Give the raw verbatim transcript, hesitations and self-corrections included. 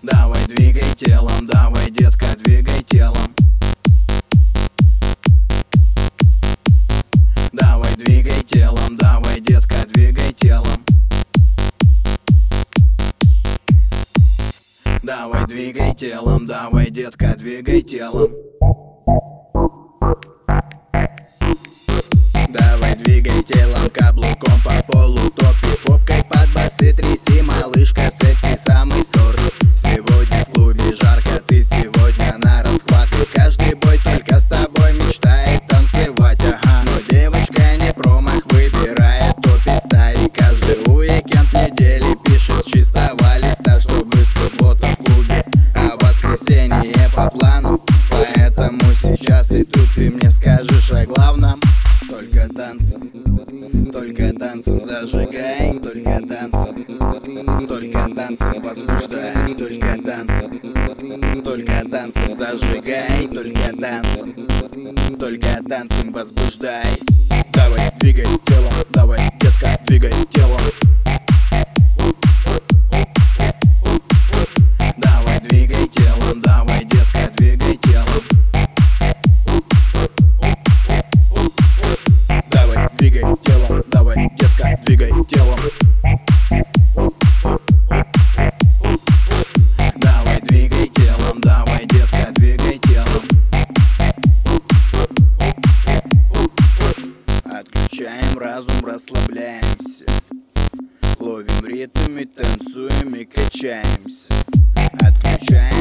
Давай двигай телом, давай, детка, двигай телом. Давай двигай телом, давай, детка, двигай телом. Давай двигай телом, давай, детка, двигай телом. Давай двигай телом, каблуком по полу топи, попкой под басы тряси, малышка, секси, самый сорт. Сегодня в клубе жарко, ты сегодня на расхват, и каждый бой только с тобой мечтает танцевать, ага. Но девочка не промах, выбирает топи стаи. Каждый уикенд недели пишет с чистого листа, чтобы суббота в клубе, а воскресенье по плану. Поэтому сейчас и тут ты мне скажешь о главном. Только танцем, только танцем зажигай, только танцем, только танцем возбуждай, только танцем, только танцем зажигай, только танцем, только танцем возбуждай. Давай, двигай телом, давай, детка, двигай телом. Давай, двигай телом, давай, детка, двигай телом. Двигай телом, давай, детка, двигай телом. Давай, двигай телом, давай, детка, двигай телом. Отключаем разум, расслабляемся, ловим ритм и танцуем и качаемся. Отключаем